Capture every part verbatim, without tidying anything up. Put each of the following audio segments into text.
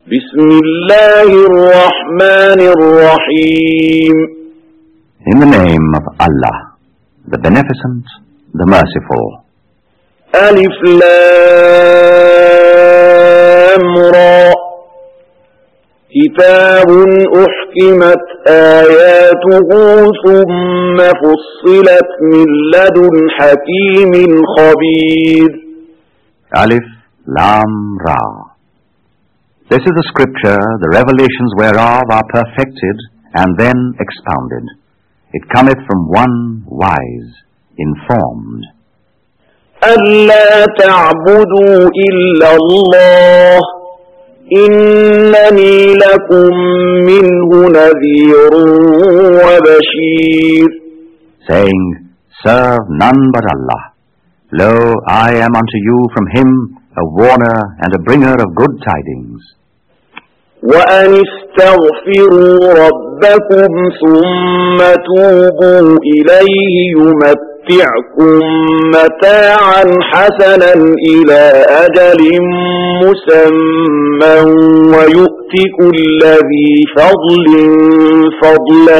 بسم الله الرحمن الرحيم. In the name of Allah, the Beneficent, the Merciful. ألف لام را كتاب أحكمت آياته ثم فصلت من لدن حكيم خبير. Alif Lam Ra. This is the scripture, the revelations whereof are perfected and then expounded. It cometh from one wise, informed. ألا تعبدوا إلا الله إنني لكم منه نذير وبشير. Saying, serve none but Allah. Lo, I am unto you from him a warner and a bringer of good tidings. وأن استغفروا ربكم ثم توبوا إليه يمتعكم متاعا حسنا إلى أجل مسمى ويؤت كل ذي فضل فضله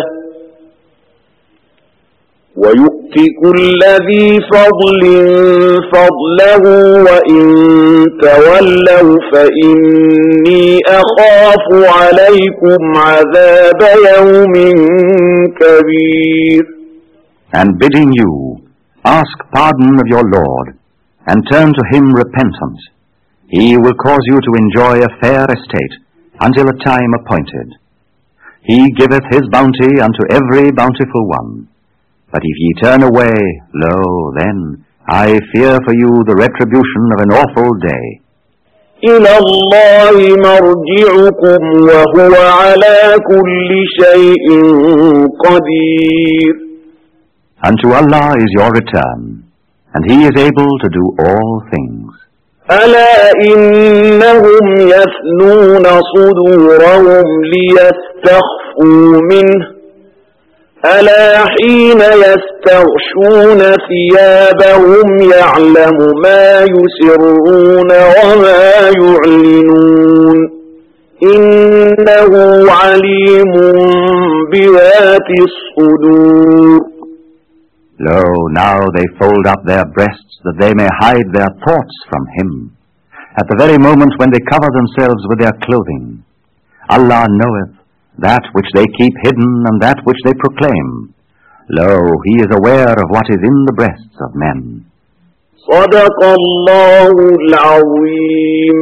ويؤت كل ذي فضل فضله وإن تولوا فإني أخاف عليكم عذاب يوم كبير. And bidding you, ask pardon of your Lord, and turn to him repentant. He will cause you to enjoy a fair estate until a time appointed. He giveth his bounty unto every bountiful one. But if ye turn away, lo, then I fear for you the retribution of an awful day. إلى الله مرجعكم وهو على كل شيء قدير. Unto Allah is your return, and he is able to do all things. ألا إنهم يثنون صدورهم ليستخفوا منه ألا حين يستغشون ثيابهم يعلم ما يسرون وما يعلنون إنه عليم بذات الصدور. Lo, now they fold up their breasts that they may hide their thoughts from him, at the very moment when they cover themselves with their clothing. Allah knoweth that which they keep hidden and that which they proclaim. Lo, he is aware of what is in the breasts of men. صدق الله العظيم.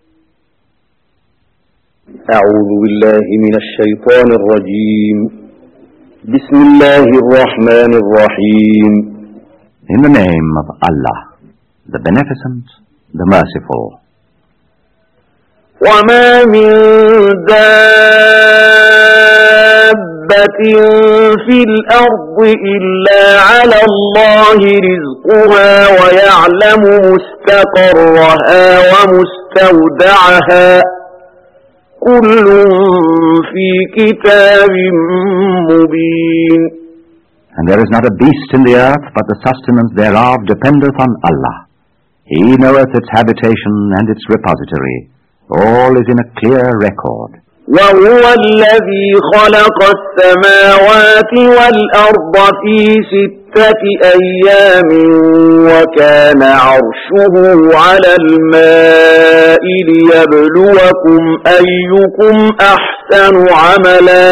أعوذ بالله من الشيطان الرجيم. بسم الله الرحمن الرحيم. In the name of Allah, the Beneficent, the Merciful. وما من دابة في الأرض إلا على الله رزقها ويعلم مستقرها ومستودعها كل في كتاب مبين. And there is not a beast in the earth, but the sustenance thereof dependeth on Allah. He knoweth its habitation and its repository. All is in a clear record. وهو الذي خلق السماوات والأرض في ستة أيام وكان عرشه على الماء ليبلوكم أيكم أحسن عملا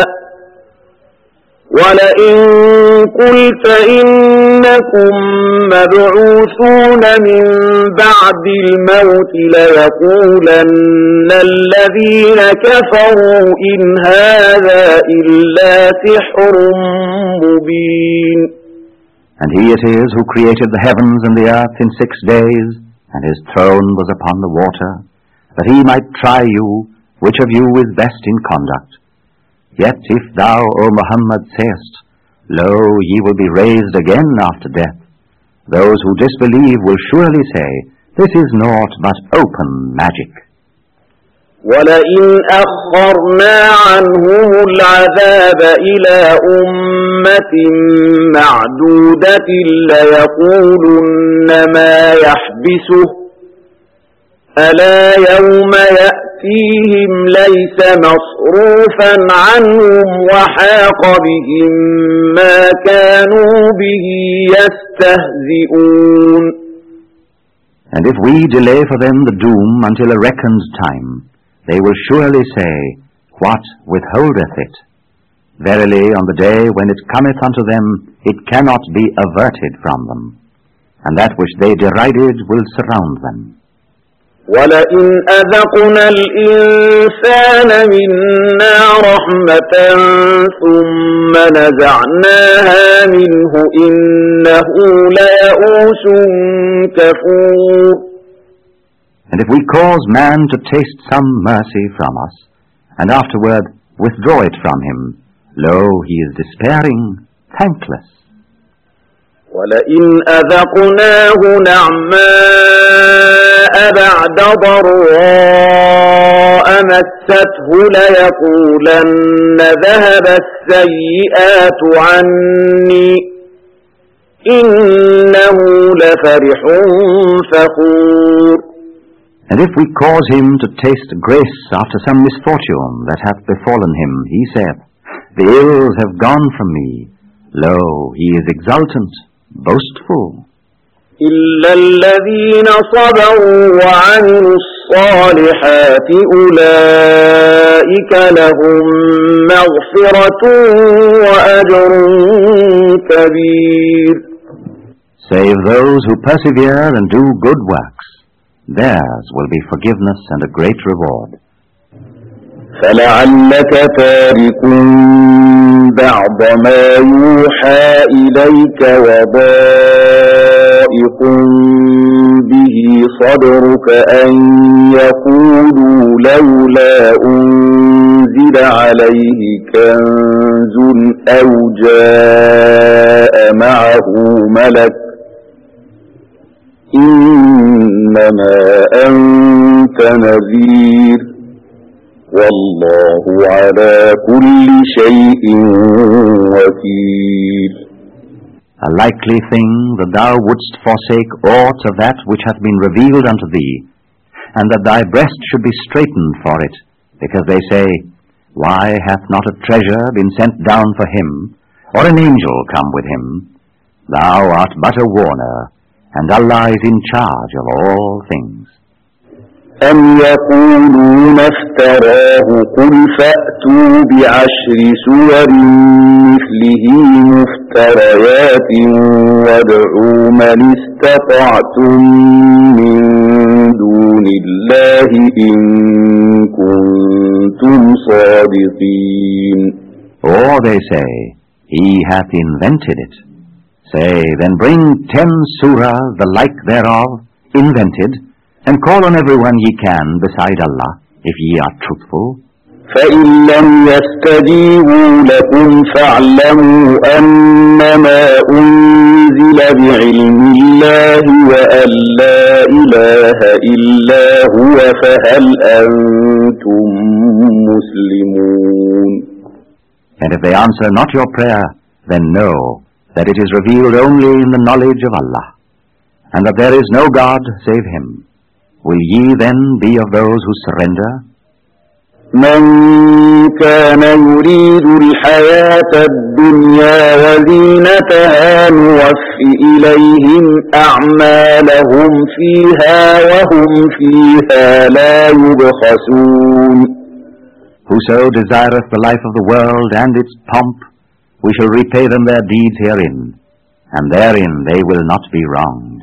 ولئن قلت إنكم مبعوثون من بعد الموت ليقولن الذين كفروا إن هذا إلا سحر مبين. And he it is who created the heavens and the earth in six days, and his throne was upon the water, that he might try you, which of you is best in conduct. Yet if thou, O Muhammad, sayest, Lo, ye will be raised again after death, those who disbelieve will surely say, This is naught but open magic. وَلَئِنْ أَخَّرْنَا عَنْهُمُ الْعَذَابَ إِلَى أُمَّةٍ مَّعْدُودَةٍ لَيَقُولُنَّ مَا يَحْبِسُهُ أَلَا يَوْمَ يَأْتِ يأتيهم ليس مصروفا عنهم وحاق بهم ما كانوا به يستهزئون. And if we delay for them the doom until a reckoned time, they will surely say, What withholdeth it? Verily, on the day when it cometh unto them, it cannot be averted from them, and that which they derided will surround them. وَلَئِنْ أَذَقْنَا الْإِنسَانَ مِنَّا رَحْمَةً ثُمَّ نَزَعْنَاهَا مِنْهُ إِنَّهُ لَيَئُوسٌ كَفُورٌ. And if we cause man to taste some mercy from us, and afterward withdraw it from him, lo, he is despairing, thankless. وَلَئِنْ أَذَقْنَاهُ نَعْمَاءَ بَعْدَ ضَرَّاءَ مَسَّتْهُ لَيَقُولَنَّ ذَهَبَ السَّيِّئَاتُ عَنِّي إِنَّهُ لَفَرِحٌ فَخُورٌ. And if we cause him to taste grace after some misfortune that hath befallen him, he saith, The ills have gone from me. Lo, he is exultant, boastful. إِلَّا الَّذِينَ صَبَرُوا وَعَمِلُوا الصَّالِحَاتِ أُولَئِكَ لَهُم مَّغْفِرَةٌ وَأَجْرٌ كَبِيرٌ. Save those who persevere and do good works. Theirs will be forgiveness and a great reward. فَلَعَلَّكَ تَارِكٌ بَعْضَ مَا يُوحَى إِلَيْكَ وَضَائِقٌ بِهِ صَدْرُكَ أَن يَقُولُوا لَوْلَا أُنزِلَ عَلَيْهِ كَنزٌ أَوْ جَاءَ مَعَهُ مَلَكٌ إِنَّمَا أَنْتَ نَذِيرٌ وَاللَّهُ عَلَى كُلِّ شَيْءٍ وَكِيلٌ. A likely thing that thou wouldst forsake aught of that which hath been revealed unto thee, and that thy breast should be straitened for it, because they say, Why hath not a treasure been sent down for him, or an angel come with him? Thou art but a warner, and Allah is in charge of all things. أَمْ يَقُولُونَ افْتَرَاهُ قُلْ فَأْتُوا بِعَشْرِ سُوَرٍ مِثْلِهِ مُفْتَرَيَاتٍ وَادْعُوا مَنِ اسْتَطَعْتُم مِّن دُونِ اللَّهِ إِن كُنتُمْ صَادِقِينَ. Or they say, He hath invented it. Say, then bring ten surahs the like thereof, invented, and call on everyone ye can beside Allah, if ye are truthful. فَإِن لَّمْ يَسْتَجِيبُوا لَكُمْ فَاعْلَمُوا أَنَّمَا أُنزِلَ بِعِلْمِ اللَّهِ وَأَن لَّا إِلَٰهَ إِلَّا هُوَ فَهَلْ أَنتُم مُّسْلِمُونَ. And if they answer not your prayer, then know that it is revealed only in the knowledge of Allah, and that there is no God save Him. Will ye then be of those who surrender? مَنْ كَانَ يُرِيدُ الْحَيَاةَ الدُّنْيَا وَزِينَتَهَا نُوَفِّ إِلَيْهِمْ أَعْمَالَهُمْ فِيهَا وَهُمْ فِيهَا لَا يُبْخَسُونَ. Whoso desireth the life of the world and its pomp, we shall repay them their deeds herein, and therein they will not be wronged.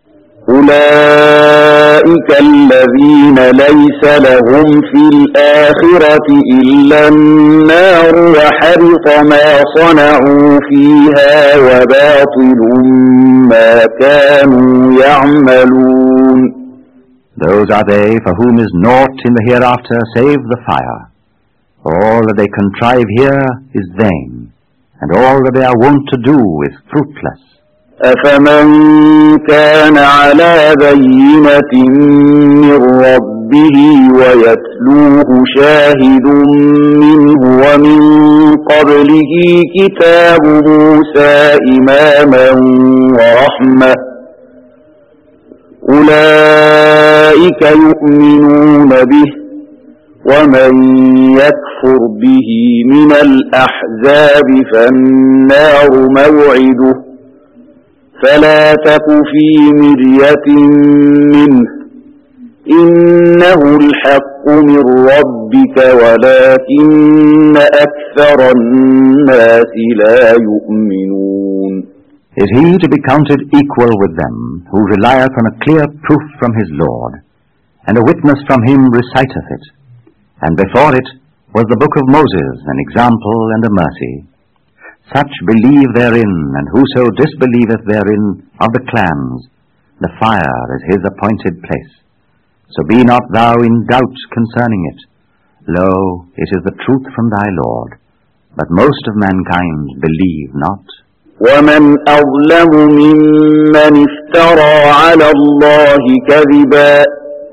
أُولَئِكَ الَّذِينَ لَيْسَ لَهُمْ فِي الْآخِرَةِ إِلَّا النَّارُ وَحَبِطَ مَا صَنَعُوا فِيهَا وَبَاطِلٌ مَا كَانُوا يَعْمَلُونَ. Those are they for whom is naught in the hereafter save the fire. All that they contrive here is vain, and all that they are wont to do is fruitless. أَفَمَنْ كَانَ عَلَى بَيِّنَةٍ مِّن رَّبِّهِ وَيَتْلُوهُ شَاهِدٌ مِّنْهُ وَمِن قَبْلِهِ كِتَابُ مُوسَىٰ إِمَامًا وَرَحْمَةً أُولَٰئِكَ يُؤْمِنُونَ بِهِ ومن يكفر به من الأحزاب فالنار موعده فلا تك في مرية منه إنه الحق من ربك ولكن أكثر الناس لا يؤمنون. Is he to be counted equal with them who relieth on a clear proof from his Lord, and a witness from him reciteth it? And before it was the book of Moses, an example and a mercy. Such believe therein, and whoso disbelieveth therein of the clans, the fire is his appointed place. So be not thou in doubt concerning it. Lo, it is the truth from thy Lord, but most of mankind believe not. ومن أظلم ممن افترى على الله كذبا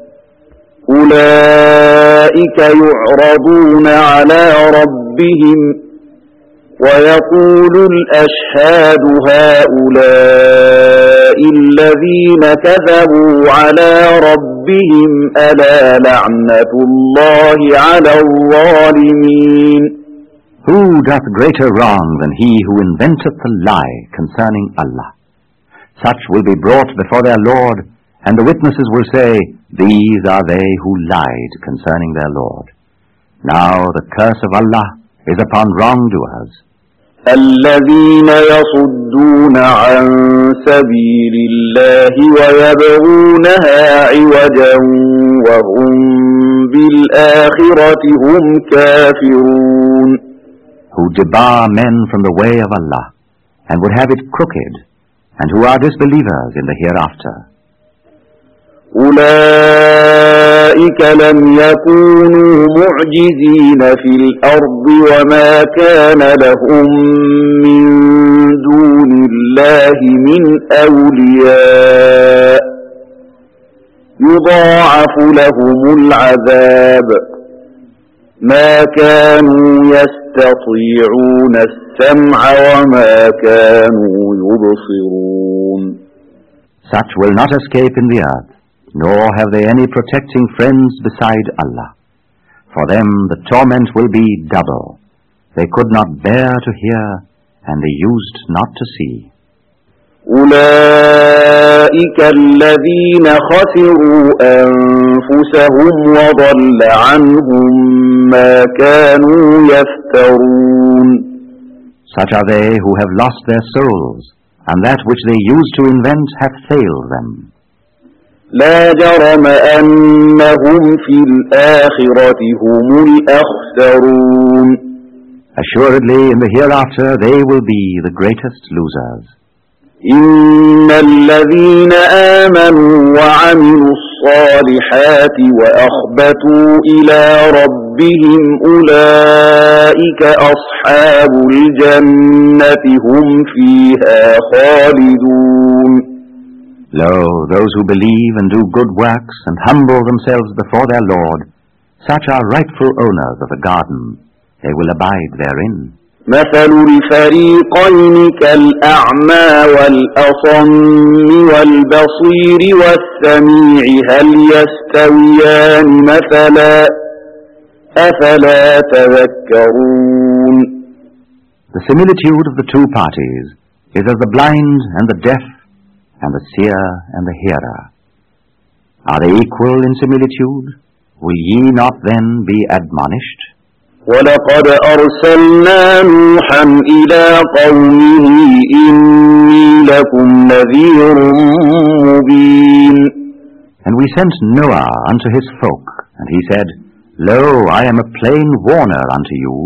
أولئك يعرضون على ربهم ويقول الأشهاد هؤلاء الذين كذبوا على ربهم ألا لعنة الله على الظالمين. Who doth greater wrong than he who inventeth a lie concerning Allah? Such will be brought before their Lord, and the witnesses will say, These are they who lied concerning their Lord. Now the curse of Allah is upon wrongdoers. الذين يصدون عن سبيل الله ويبغونها عوجا وهم بالآخرة هم كافرون. Who debar men from the way of Allah and would have it crooked, and who are disbelievers in the hereafter. أولئك لم يكونوا معجزين في الأرض وما كان لهم من دون الله من أولياء يضاعف لهم العذاب ما كانوا يستطيعون السمع وما كانوا يبصرون. Such will not escape in the earth, nor have they any protecting friends beside Allah. For them the torment will be double. They could not bear to hear, and they used not to see. أولئك الذين خسروا أنفسهم وضل عنهم ما كانوا يفترون. Such are they who have lost their souls, and that which they used to invent hath failed them. لا جرم أنهم في الآخرة هم الأخسرون. Assuredly in the hereafter they will be the greatest losers. إن الذين آمنوا وعملوا الصالحات وأخبتوا إلى ربهم أولئك أصحاب الجنة هم فيها خالدون. Lo, those who believe and do good works and humble themselves before their Lord, such are rightful owners of the garden. They will abide therein. مثل الفريقين كالأعمى والأصم والبصير والسميع هل يستويان مثلا أفلا تذكرون. The similitude of the two parties is as the blind and the deaf and the seer and the hearer. Are they equal in similitude? Will ye not then be admonished? ولقد أرسلنا نوحا إلى قومه إني لكم نذير مبين. And we sent Noah unto his folk, and he said, Lo, I am a plain warner unto you.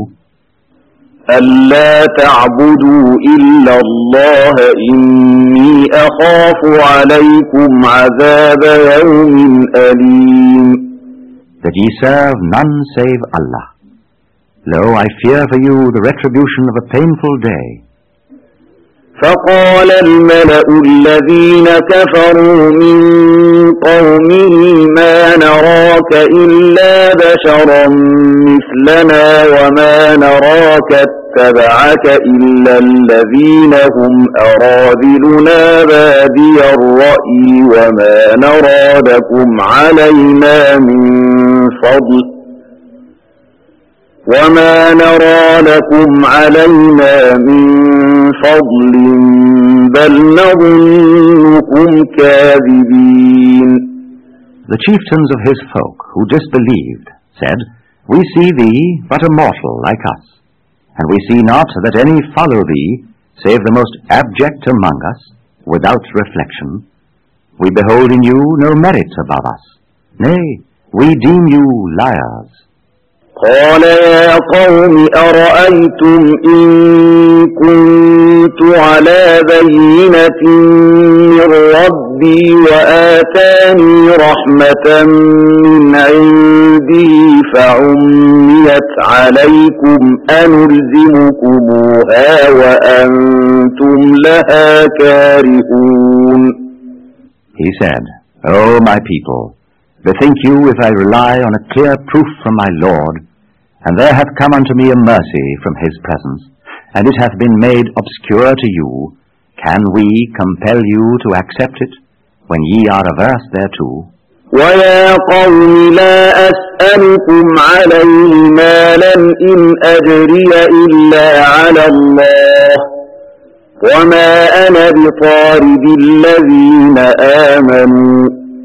ألا تعبدوا إلا الله إني أخاف عليكم عذاب يوم أليم. That ye serve none save Allah. Lo, I fear for you the retribution of a painful day. فقال الملأ الذين كفروا من قومه ما نراك إلا بشرا مثلنا وما نراك اتبعك إلا الذين هم أراذلنا بادي الرأي وما نرى لكم علينا من فضل وما نرى لكم علينا من فضل بل نظنكم كاذبين. The chieftains of his folk who disbelieved said, We see thee but a mortal like us, and we see not that any follow thee save the most abject among us, without reflection. We behold in you no merit above us. Nay, we deem you liars. قال يا قوم أرأيتم إن كنت على بينة من ربي وآتاني رحمة من عندي فعميت عليكم أنلزمكموها وأنتم لها كارهون. He said, O my people, bethink you if I rely on a clear proof from my Lord, and there hath come unto me a mercy from his presence, and it hath been made obscure to you, can we compel you to accept it, when ye are averse thereto? وَيَا قَوْمِ لَا أَسْأَلُكُمْ عَلَيْهِ مَالًا إِنْ أَجْرِيَ إِلَّا عَلَى اللَّهِ وَمَا أَنَا بِطَارِدِ الَّذِينَ آمَنُوا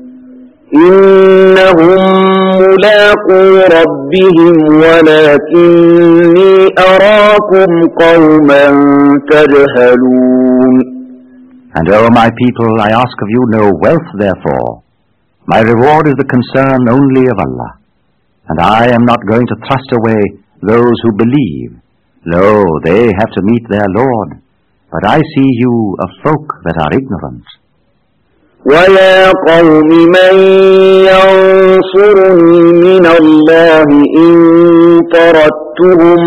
إِنَّهُمْ مُلَاقُو رَبِّهِمْ وَلَكِنِّي أَرَاكُمْ قَوْمًا تَجْهَلُونَ. And, O my people, I ask of you no wealth therefore. My reward is the concern only of Allah, and I am not going to thrust away those who believe. Lo, they have to meet their Lord, but I see you a folk that are ignorant. وَيَا قَوْمِ مَنْ يَنْصُرُنِي مِنَ اللَّهِ إِنْ طَرَدتُّهُمْ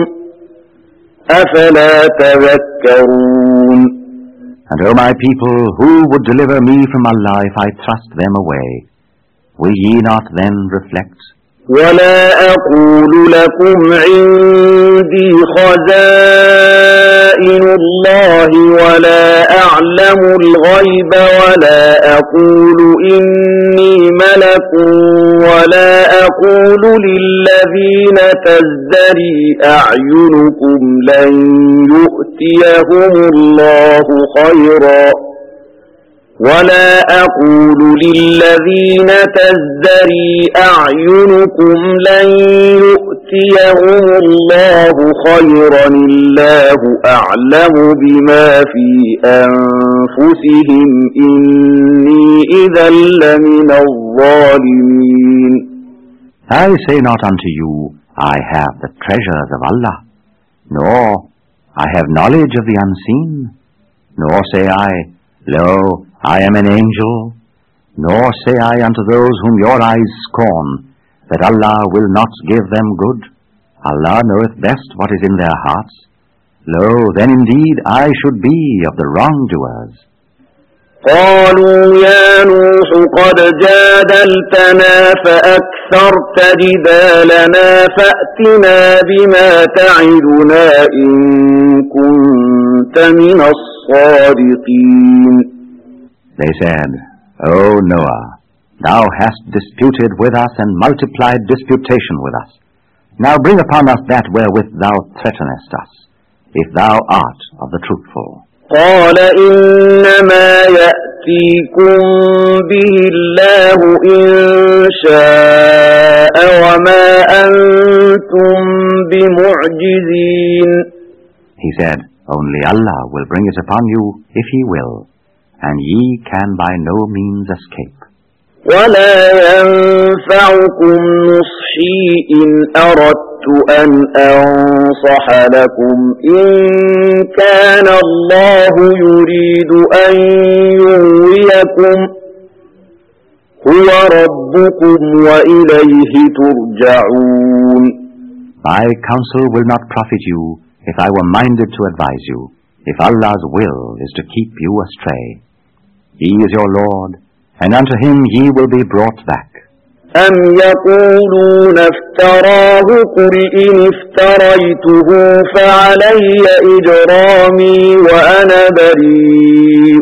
أَفَلَا تَذَكَّرُونَ. And, O my people, who would deliver me from Allah if I thrust them away? Will ye not then reflect? وَلَا أَقُولُ لَكُمْ عِنْدِي خَزَائِنُ اللَّهِ وَلَا أَعْلَمُ الْغَيْبَ وَلَا أَقُولُ إِنِّي مَلَكٌ وَلَا أَقُولُ لِلَّذِينَ تَزْدَرِي أَعْيُنُكُمْ لَنْ يُؤْتِيَهُمُ اللَّهُ خَيْرًا ولا أقول للذين تزدري أعينكم لن يؤتيهم الله خيرا الله أعلم بما في أنفسهم إني إذا لمن الظالمين. I say not unto you, I have the treasures of Allah, nor I have knowledge of the unseen, nor say I, Lo, I am an angel, nor say I unto those whom your eyes scorn, that Allah will not give them good. Allah knoweth best what is in their hearts. Lo, then indeed I should be of the wrongdoers. قالوا يا نوح قد جادلتنا فأكثرت جدالنا فأتنا بما تعدنا إن كنت من الصادقين. They said, O Noah, thou hast disputed with us and multiplied disputation with us. Now bring upon us that wherewith thou threatenest us, if thou art of the truthful. قال إنما يأتيكم به الله إن شاء وما أنتم بمعجزين. He said, Only Allah will bring it upon you if He will, and ye can by no means escape. ولا ينفعكم نصحي إن أردت أن أنصح لكم إن كان الله يريد أن يغويكم هو ربكم وإليه ترجعون. My counsel will not profit you if I were minded to advise you, if Allah's will is to keep you astray. He is your Lord, and unto Him ye will be brought back. أم يقولون افتراه قل إن افتريته فعلي إجرامي وأنا بريء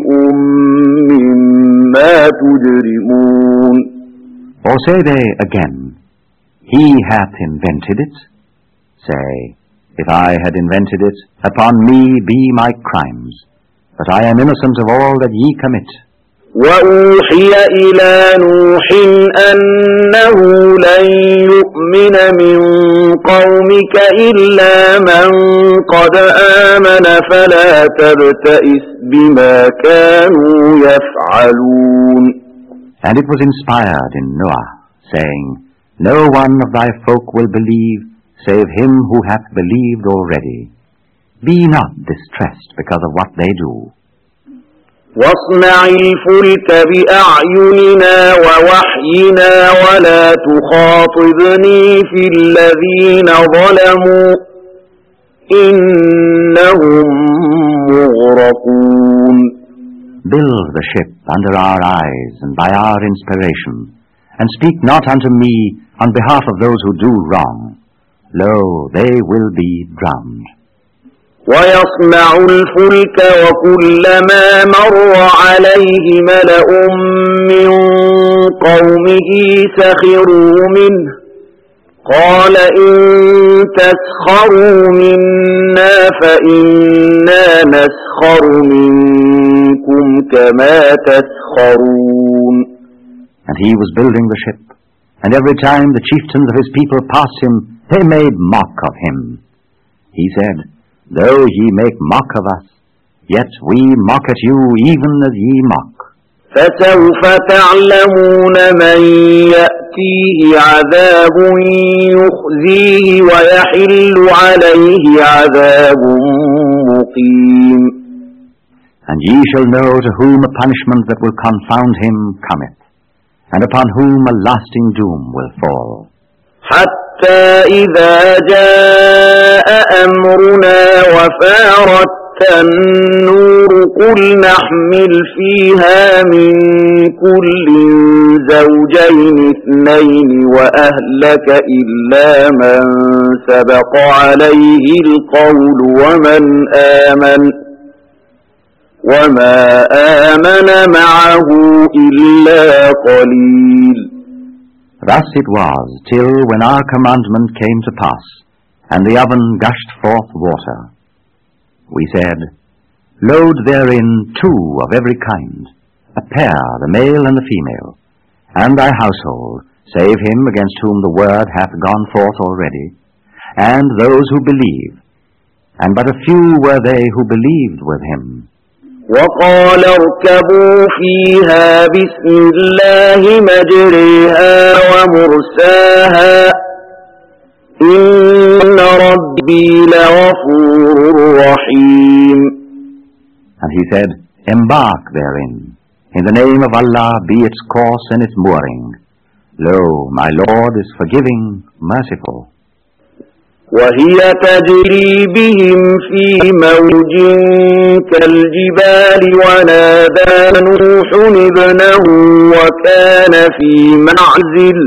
مما تجرمون. Or say they again, He hath invented it? Say, if I had invented it, upon me be my crimes, but I am innocent of all that ye commit. وَأُوحِيَ إِلَى نُوحٍ أَنَّهُ لَن يُؤْمِنَ مِن قَوْمِكَ إِلَّا مَن قَدْ آمَنَ فَلَا تَبْتَئِسْ بِمَا كَانُوا يَفْعَلُونَ. And it was inspired in Noah, saying, No one of thy folk will believe, save him who hath believed already. Be not distressed because of what they do. واصنع الفلك بأعيننا ووحينا ولا تخاطبني في الذين ظلموا إنهم مغرقون. Build the ship under our eyes and by our inspiration, and speak not unto me on behalf of those who do wrong. Lo, they will be drowned. ويصنع الفلك وكلما مر عليه ملأ من قومه سخروا منه قال إن تسخروا منا فإنا نسخر منكم كما تسخرون. And he was building the ship, and every time the chieftains of his people passed him, they made mock of him. He said, Though ye make mock of us, yet we mock at you even as ye mock. فسوف تعلمون من يأتيه عذاب يخزيه ويحل عليه عذاب مقيم. And ye shall know to whom a punishment that will confound him cometh, and upon whom a lasting doom will fall. حتى إذا جاء أمرنا وفارت النور قل نحمل فيها من كل زوجين اثنين وأهلك إلا من سبق عليه القول ومن آمن وما آمن معه إلا قليل. Thus it was, till when our commandment came to pass, and the oven gushed forth water. We said, Load therein two of every kind, a pair, the male and the female, and thy household, save him against whom the word hath gone forth already, and those who believe. And but a few were they who believed with him. وقال اركبوا فيها بسم الله مجريها ومرساها إن ربي لغفور رحيم. And he said, Embark therein. In the name of Allah be its course and its mooring. Lo, my Lord is forgiving, merciful. وهي تجري بهم في موج كالجبال ونادى نوح ابنه وكان في معزل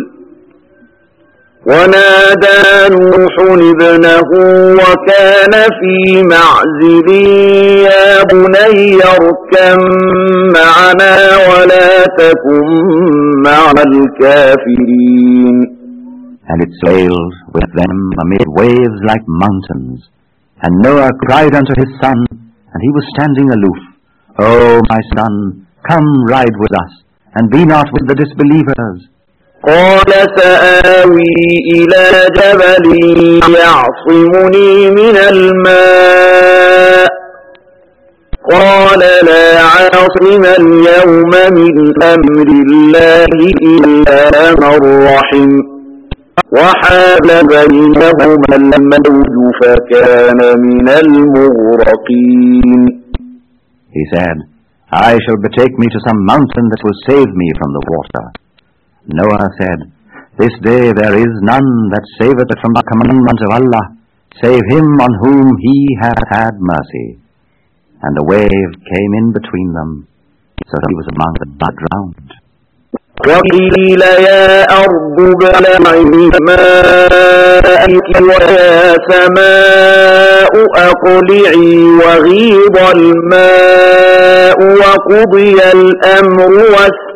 ونادى نوح ابنه وكان في معزل يا بني اركب معنا ولا تكن مع الكافرين. And it sailed with them amid waves like mountains. And Noah cried unto his son, and he was standing aloof, O my son, come ride with us, and be not with the disbelievers. قال سآوي إلى جبل يعصمني من الماء قال لا عاصم اليوم من أمر الله إلا من رحم وحال بينهما الموج فكان من المغرقين. He said, I shall betake me to some mountain that will save me from the water. Noah said, This day there is none that saveth from the commandment of Allah, save him on whom he hath had mercy. And a wave came in between them, so that he was among the drowned. وقيل يا أرض ابلعي ماءك ويا سماء أقلعي وغيض الماء وقضي الأمر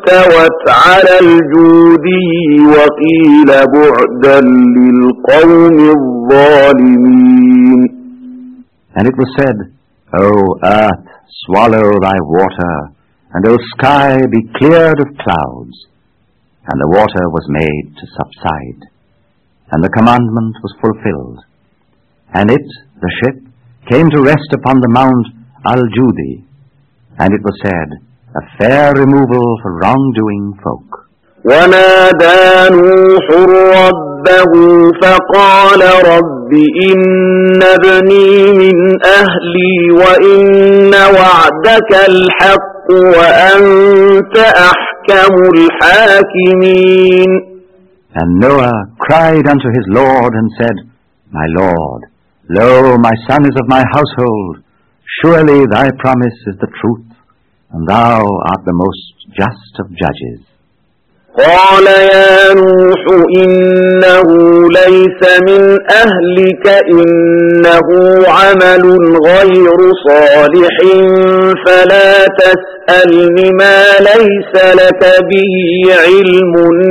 فاستوت على الجودي وقيل بعدا للقوم الظالمين. And it was said, O earth, swallow thy water, and O sky, be cleared of clouds. And the water was made to subside, and the commandment was fulfilled. And it, the ship, came to rest upon the mount Al-Judi, and it was said, a fair removal for wrongdoing folk. ونادى نوح ربه فقال رب إن ابني من أهلي وإن وعدك الحق وأنت أحكم الحاكمين. And Noah cried unto his Lord and said, My Lord, lo, my son is of my household. Surely thy promise is the truth, and thou art the most just of judges. قال يا نوح إنه ليس من أهلك إنه عمل غير صالح فلا تسألن ما ليس لك به علم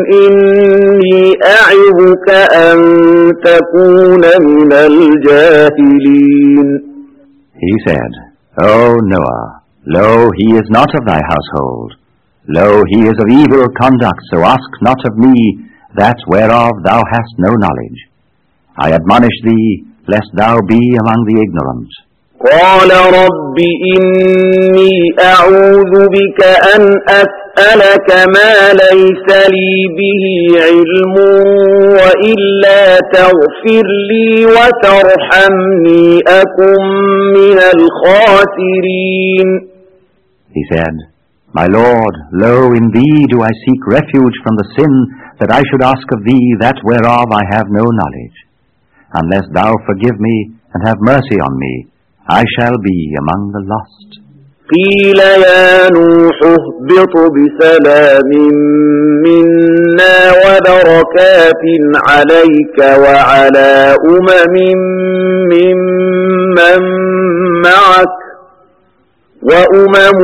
إني أعظك أن تكون من الجاهلين. He said, O Noah, lo, he is not of thy household. Lo, he is of evil conduct, so ask not of me that whereof thou hast no knowledge. I admonish thee, lest thou be among the ignorant. قال رب إني أعوذ بك أن أسألك ما ليس لي به علم وإلا تغفر لي وترحمني أكن من الخاسرين. He said, My Lord, lo, in thee do I seek refuge from the sin that I should ask of thee that whereof I have no knowledge. Unless thou forgive me and have mercy on me, I shall be among the lost. قيل يا نوح اهبط بسلام منا وبركات عليك وعلى أمم ممن معك وأمم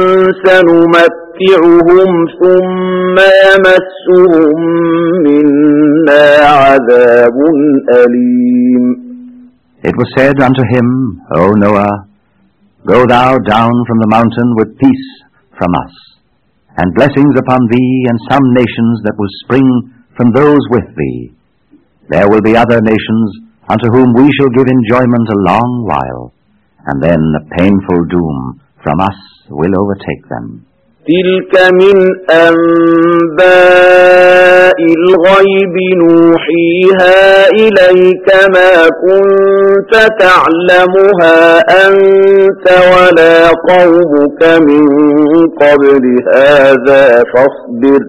سنمتعهم ثم يمسهم منا عذاب أليم. It was said unto him, O Noah, Go thou down from the mountain with peace from us, and blessings upon thee and some nations that will spring from those with thee. There will be other nations unto whom we shall give enjoyment a long while, and then a painful doom from us will overtake them. تلك من أنباء الغيب نوحيها إليك ما كنت تعلمها أنت ولا قومك من قبل هذا فاصبر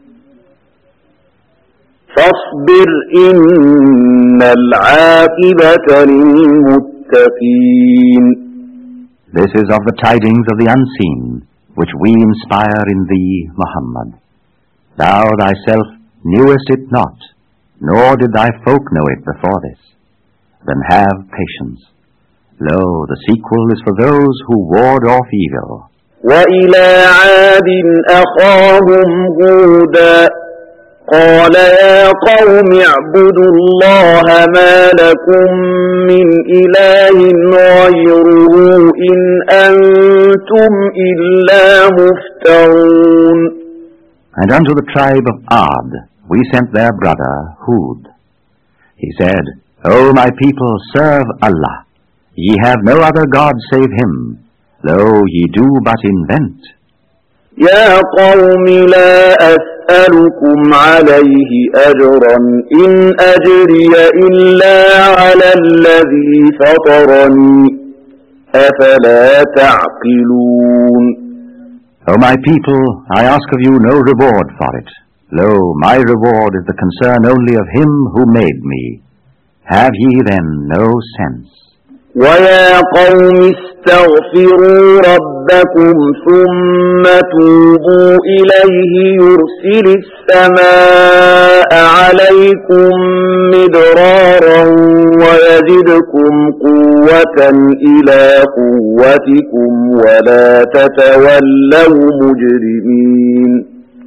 فاصبر إن العاقبة للمتقين. This is of the tidings of the unseen, which we inspire in thee, Muhammad. Thou thyself knewest it not, nor did thy folk know it before this. Then have patience. Lo, the sequel is for those who ward off evil. وَإِلَى عَادٍ أَخَاهُمْ هُودًا قال يا قوم اعبدوا الله ما لكم من إله غيره إن أنتم إلا مفترون. And unto the tribe of Ad we sent their brother Hud. He said, O my people, serve Allah. Ye have no other God save Him. Lo, ye do but invent. يا قوم لا أسألكم عليه أجرا إن أجري إلا على الذي فطرني أفلا تعقلون. O my people, I ask of you no reward for it. Lo, my reward is the concern only of Him who made me. Have ye then no sense? وَيَا قَوْمِ اسْتَغْفِرُوا رَبَّكُمْ ثُمَّ تُوبُوا إِلَيْهِ يُرْسِلِ السَّمَاءَ عَلَيْكُمْ مِدْرَارًا وَيَزِدْكُمْ قُوَّةً إِلَى قُوَّتِكُمْ وَلَا تَتَوَلَّوْا مُجْرِمِينَ.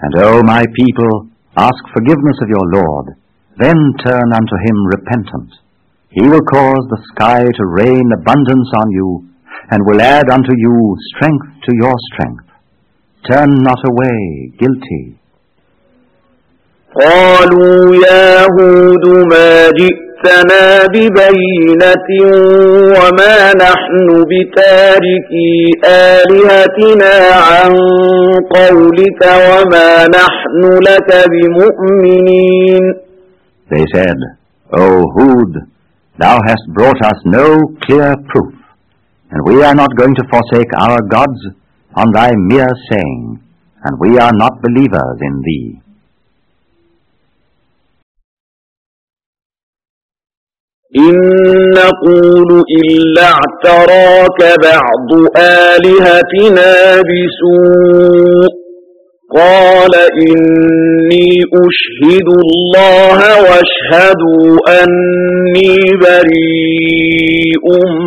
And, O my people, ask forgiveness of your Lord, then turn unto him repentant. He will cause the sky to rain abundance on you, and will add unto you strength to your strength. Turn not away guilty. قالوا يا هود ما جئتنا ببينة وما نحن بتاركي آلهتنا عن قولك وما نحن لك بمؤمنين. They said, O Hud, thou hast brought us no clear proof, and we are not going to forsake our gods on thy mere saying, and we are not believers in thee. إن نقول إلا اعتراك بعض آلهتنا بسوء قال إني أشهد الله واشهدوا أني بريء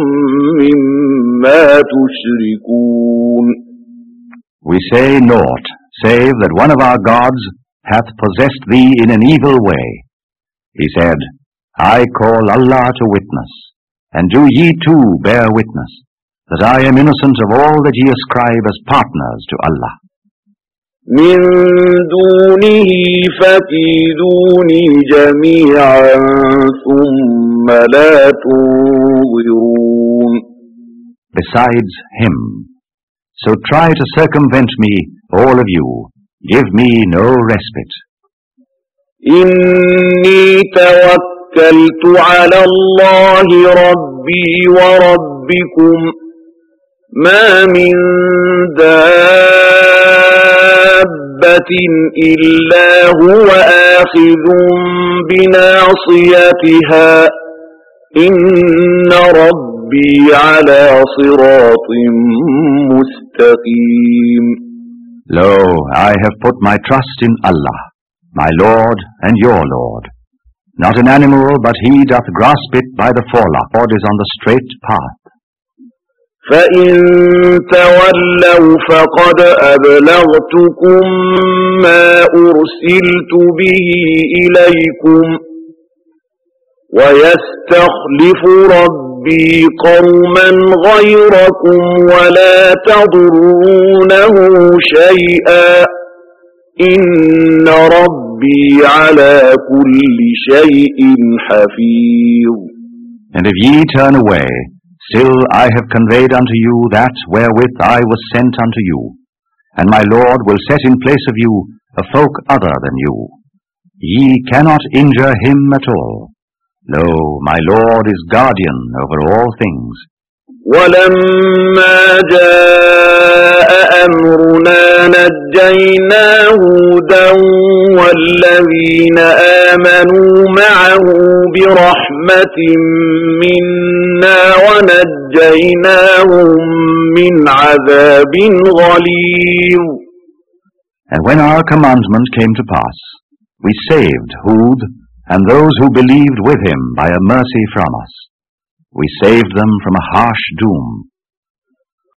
مما تشركون. We say naught, save that one of our gods hath possessed thee in an evil way. He said, I call Allah to witness, and do ye too bear witness, that I am innocent of all that ye ascribe as partners to Allah. من دونه فكيدوني جميعا ثم لا تنظرون. Besides him, so try to circumvent me, all of you, give me no respite. إني توكلت على الله ربي وربكم ما من دابة إلا هو آخذ بناصيتها إن ربي على صراط مستقيم. Lo, I have put my trust in Allah, my Lord and your Lord. Not an animal, but he doth grasp it by the forelock. Lord is on the straight path. فإن تولوا فقد أبلغتكم ما أرسلت به إليكم ويستخلف ربي قوما غيركم ولا تضرونه شيئا إن ربي على كل شيء حفيظ. And if ye turn away, still I have conveyed unto you that wherewith I was sent unto you, and my Lord will set in place of you a folk other than you. Ye cannot injure him at all. Lo, my Lord is guardian over all things. ولما جاء أمرنا نجينا هودا والذين آمنوا معه برحمة منا ونجيناهم من عذاب غليظ. And when our commandment came to pass, we saved Hud and those who believed with him by a mercy from us. We saved them from a harsh doom.